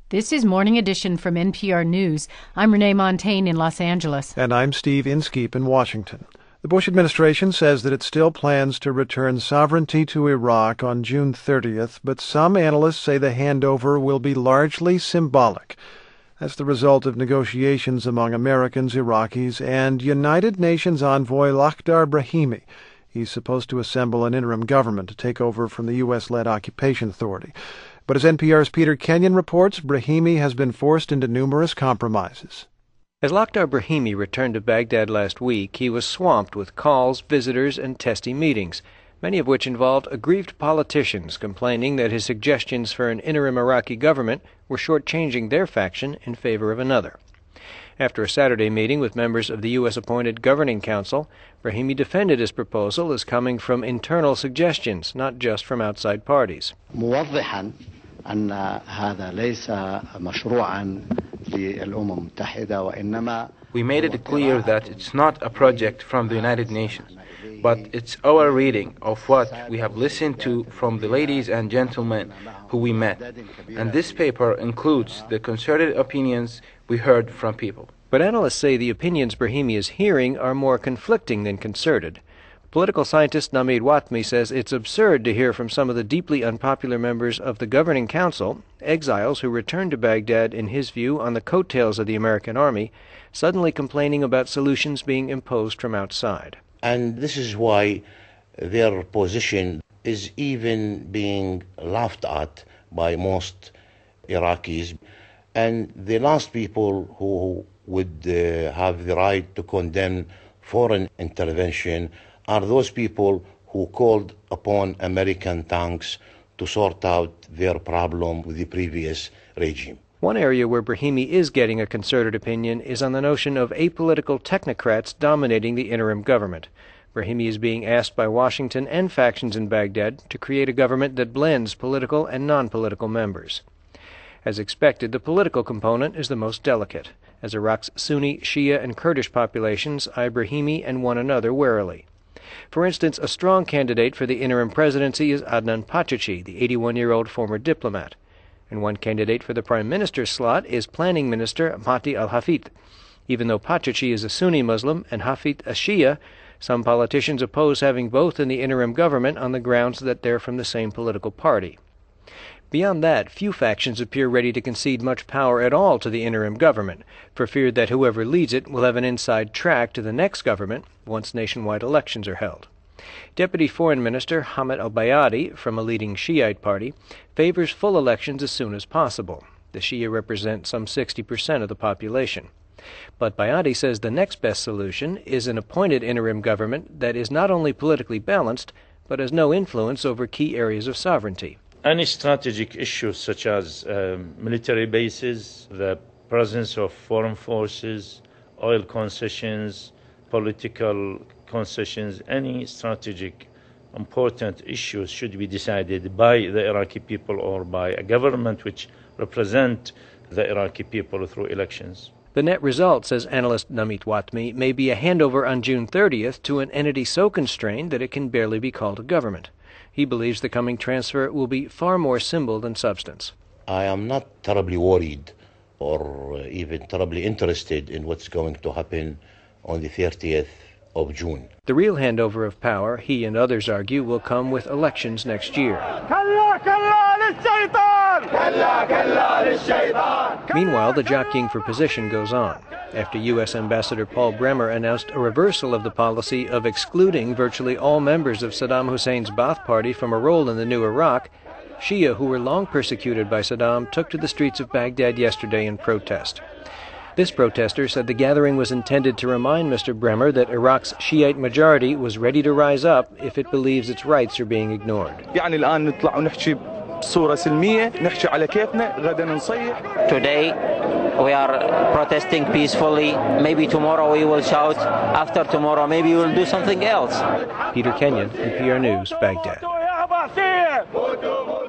This is Morning Edition from NPR News. I'm Renee Montagne in Los Angeles. And I'm Steve Inskeep in Washington. The Bush administration says that it still plans to return sovereignty to Iraq on June 30th, but some analysts say the handover will be largely symbolic. That's the result of negotiations among Americans, Iraqis, and United Nations envoy Lakhdar Brahimi. He's supposed to assemble an interim government to take over from the U.S.-led occupation authority. But as NPR's Peter Kenyon reports, Brahimi has been forced into numerous compromises. As Lakhdar Brahimi returned to Baghdad last week, he was swamped with calls, visitors, and testy meetings, many of which involved aggrieved politicians complaining that his suggestions for an interim Iraqi government were shortchanging their faction in favor of another. After a Saturday meeting with members of the U.S.-appointed Governing Council, Brahimi defended his proposal as coming from internal suggestions, not just from outside parties. أن هذا ليس مشروعا للأمم المتحدة وإنما We made it clear that it's not a project from the United Nations, but it's our reading of what we have listened to from the ladies and gentlemen who we met. And this paper includes the concerted opinions we heard from people. But analysts say the opinions Brahimi is hearing are more conflicting than concerted. Political scientist Nameed Watmi says it's absurd to hear from some of the deeply unpopular members of the Governing Council, exiles who returned to Baghdad, in his view, on the coattails of the American army, suddenly complaining about solutions being imposed from outside. And this is why their position is even being laughed at by most Iraqis. And the last people who would have the right to condemn foreign intervention are those people who called upon American tanks to sort out their problem with the previous regime. One area where Brahimi is getting a concerted opinion is on the notion of apolitical technocrats dominating the interim government. Brahimi is being asked by Washington and factions in Baghdad to create a government that blends political and non-political members. As expected, the political component is the most delicate, as Iraq's Sunni, Shia, and Kurdish populations eye Brahimi and one another warily. For instance, a strong candidate for the interim presidency is Adnan Pachachi, the 81-year-old former diplomat. And one candidate for the prime minister's slot is planning minister Mahdi al-Hafid. Even though Pachachi is a Sunni Muslim and Hafid a Shia, some politicians oppose having both in the interim government on the grounds that they're from the same political party. Beyond that, few factions appear ready to concede much power at all to the interim government, for fear that whoever leads it will have an inside track to the next government once nationwide elections are held. Deputy Foreign Minister Hamid al-Bayadi, from a leading Shiite party, favors full elections as soon as possible. The Shia represent some 60% of the population. But Bayadi says the next best solution is an appointed interim government that is not only politically balanced, but has no influence over key areas of sovereignty. Any strategic issues such as military bases, the presence of foreign forces, oil concessions, political concessions, any strategic important issues should be decided by the Iraqi people or by a government which represent the Iraqi people through elections. The net result, says analyst Nameed Watmi, may be a handover on June 30th to an entity so constrained that it can barely be called a government. He believes the coming transfer will be far more symbol than substance. I am not terribly worried or even terribly interested in what's going to happen on the 30th of June. The real handover of power, he and others argue, will come with elections next year. Meanwhile, the jockeying for position goes on. After U.S. Ambassador Paul Bremer announced a reversal of the policy of excluding virtually all members of Saddam Hussein's Ba'ath Party from a role in the new Iraq, Shia, who were long persecuted by Saddam, took to the streets of Baghdad yesterday in protest. This protester said the gathering was intended to remind Mr. Bremer that Iraq's Shiite majority was ready to rise up if it believes its rights are being ignored. Today we are protesting peacefully. Maybe tomorrow we will shout. After tomorrow maybe we will do something else. Peter Kenyon, NPR News, Baghdad.